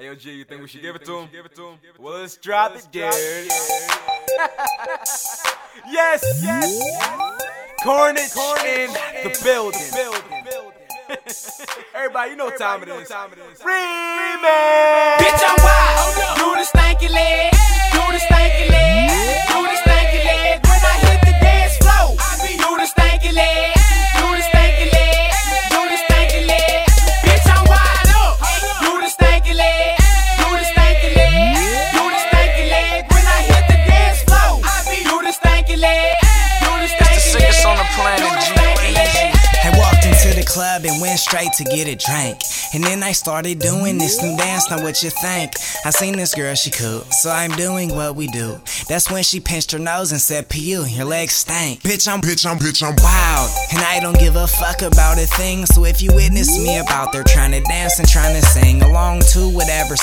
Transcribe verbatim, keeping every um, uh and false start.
L G, you think we should give it to him? Well, let's drop it, dude. Yes, yes. Cornish in the building. Everybody, you know what time it is. Remix. Bitch, I'm wild. Do the stanky leg. Do the stanky leg. Do the stanky leg. When I hit the dance floor, do the stanky leg. Do the stanky leg. Do the stanky leg. Bitch, I'm wild up. Do the stanky leg. Do the stanky leg. Do the stanky leg. When I hit the dance floor, do the stanky leg. Do the stanky leg. It's the sickest on the planet, G. I walked into the club and went straight to get a drink. And then I started doing this new dance, now what you think? I seen this girl, she cool, so I'm doing what we do. That's when she pinched her nose and said, P U, your legs stank. Bitch, I'm, bitch, I'm, bitch, I'm wild. And I don't give a fuck about a thing. So if you witness me about there trying to dance and trying to sing along to whatever